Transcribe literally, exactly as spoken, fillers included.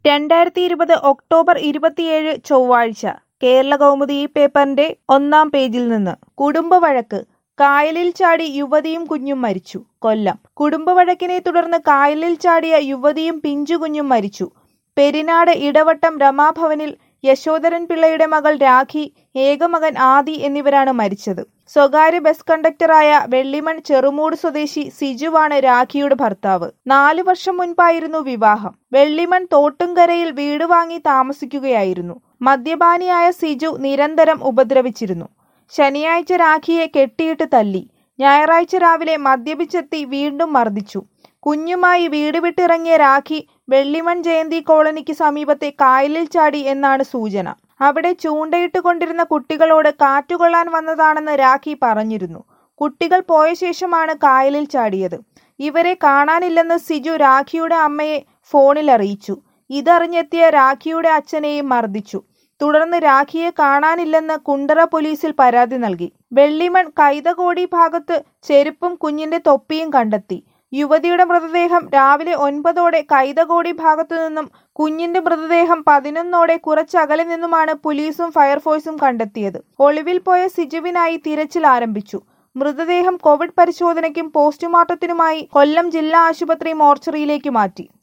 രണ്ടായിരത്തി ഇരുപത് ഒക്ടോബർ ഇരുപത്തിയേഴ് ചൊവ്വാഴ്ച കേരളകൗമുദി ഈ പേപ്പറിന്റെ ഒന്നാം പേജിൽ നിന്ന് കുടുംബവഴക്ക്. കായലിൽ ചാടി യുവതിയും കുഞ്ഞും മരിച്ചു. കൊല്ലം. കുടുംബവഴക്കിനെ തുടർന്ന് കായലിൽ ചാടിയ യുവതിയും പിഞ്ചുകുഞ്ഞും മരിച്ചു. പെരിനാട് ഇടവട്ടം രമാഭവനിൽ യശോധരൻ പിള്ളയുടെ മകൾ രാഖി, ഏകമകൻ ആദി എന്നിവരാണ് മരിച്ചത്. സ്വകാര്യ ബസ് കണ്ടക്ടറായ വെള്ളിമൺ ചെറുമൂട് സ്വദേശി സിജുവാണ് രാഖിയുടെ ഭർത്താവ്. നാലു വർഷം മുൻപായിരുന്നു വിവാഹം. വെള്ളിമൺ തോട്ടുംകരയിൽ വീട് വാങ്ങി താമസിക്കുകയായിരുന്നു. മദ്യപാനിയായ സിജു നിരന്തരം ഉപദ്രവിച്ചിരുന്നു. ശനിയാഴ്ച രാഖിയെ കെട്ടിയിട്ട് തല്ലി. ഞായറാഴ്ച രാവിലെ മദ്യപിച്ചെത്തി വീണ്ടും മർദ്ദിച്ചു. കുഞ്ഞുമായി വീട് വിട്ടിറങ്ങിയ രാഖി വെള്ളിമൺ ജയന്തി കോളനിക്ക് സമീപത്തെ കായലിൽ ചാടി എന്നാണ് സൂചന. അവിടെ ചൂണ്ടയിട്ട് കൊണ്ടിരുന്ന കുട്ടികളോട് കാറ്റുകൊള്ളാൻ വന്നതാണെന്ന് രാഖി പറഞ്ഞിരുന്നു. കുട്ടികൾ പോയ ശേഷമാണ് കായലിൽ ചാടിയത്. ഇവരെ കാണാനില്ലെന്ന് സിജു രാഖിയുടെ അമ്മയെ ഫോണിൽ അറിയിച്ചു. ഇതറിഞ്ഞെത്തിയ രാഖിയുടെ അച്ഛനെയും മർദ്ദിച്ചു. തുടർന്ന് രാഖിയെ കാണാനില്ലെന്ന് കുണ്ടറ പോലീസിൽ പരാതി നൽകി. വെള്ളിമൺ കൈതകോടി ഭാഗത്ത് ചെരുപ്പും കുഞ്ഞിന്റെ തൊപ്പിയും കണ്ടെത്തി. യുവതിയുടെ മൃതദേഹം രാവിലെ ഒൻപതോടെ കൈതകോടി ഭാഗത്തു നിന്നും കുഞ്ഞിന്റെ മൃതദേഹം പതിനൊന്നോടെ കുറച്ചകലെ നിന്നുമാണ് പോലീസും ഫയർഫോഴ്സും കണ്ടെത്തിയത്. ഒളിവിൽ പോയ സിജുവിനായി തിരച്ചിൽ ആരംഭിച്ചു. മൃതദേഹം കോവിഡ് പരിശോധനയ്ക്കും പോസ്റ്റ്മോർട്ടത്തിനുമായി കൊല്ലം ജില്ലാ ആശുപത്രി മോർച്ചറിയിലേക്ക് മാറ്റി.